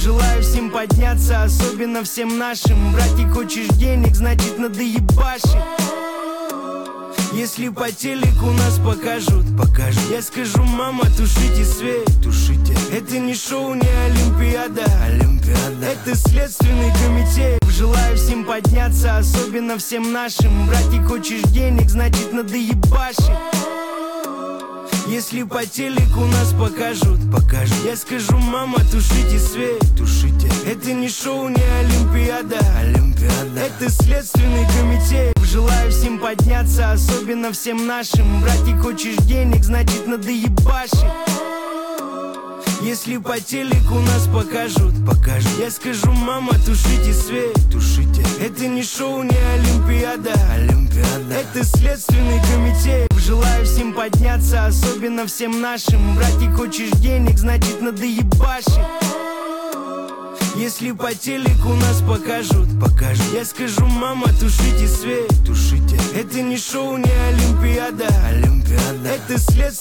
Желаю всем подняться, особенно всем нашим. Братик, хочешь денег, значит надо ебашить. Если по телеку нас покажут, я скажу: мама, тушите свет, тушите. Это не шоу, не Олимпиада, это следственный комитет. Желаю всем подняться, особенно всем нашим. Братик, хочешь денег, значит надо ебашить. Если по телеку нас покажут, я скажу: мама, тушите свет, тушите. Это не шоу, не Олимпиада, это следственный комитет. Желаю всем подняться, особенно всем нашим. Братик, хочешь денег, значит надо ебашить. Если по телеку нас покажут, я скажу: мама, тушите свет, тушите. Это не шоу, не Олимпиада, это следственный комитет. Желаю всем подняться, особенно всем нашим. Братик, хочешь денег, значит надо ебашить. Если по телеку нас покажут, я скажу: мама, тушите свет, тушите. Это не шоу, не Олимпиада, это следственный